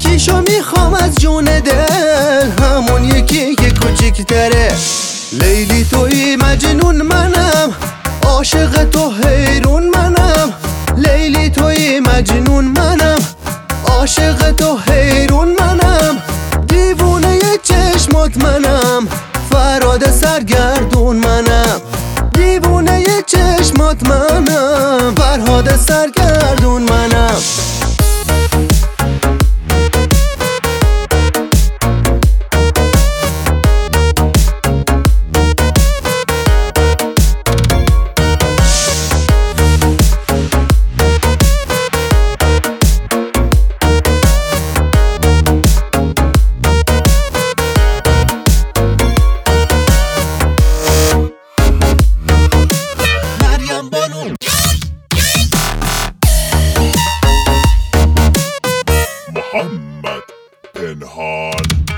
یکیشو میخوام از جون دل، همون یکی که کوچیکتره. لیلی توی مجنون منم، عاشق تو حیرون منم. لیلی توی مجنون منم، عاشق تو حیرون منم. دیوونه چشمات منم، فراد سرگردون منم. دیوونه چشمات منم، فرهاد سرگردون منم. محمد پنهان.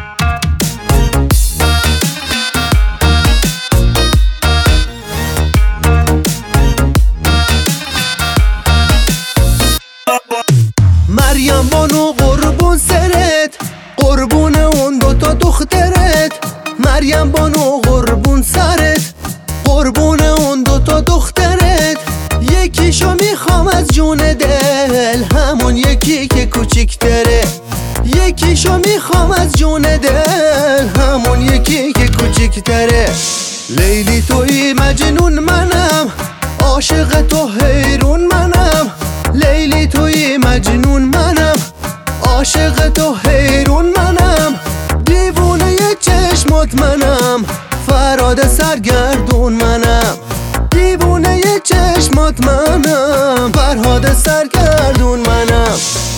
مریم بانو قربون سرت، قربون اون دوتا دخترت. مریم بانو قربون سرت، قربون اون دوتا دخترت. یکیشو میخوام از جون دل، همون یکی که کوچیکتره. یکیشو میخوام از جون دل، همون یکی که کوچیکتره. لیلی توی مجنون منم، عاشق تو حیرون منم. لیلی توی مجنون منم، عاشق تو حیرون منم. دیوونه چشمات منم، فراد سرگردون منم. دیوونه چشمات منم، فرهاد سرگردون منم.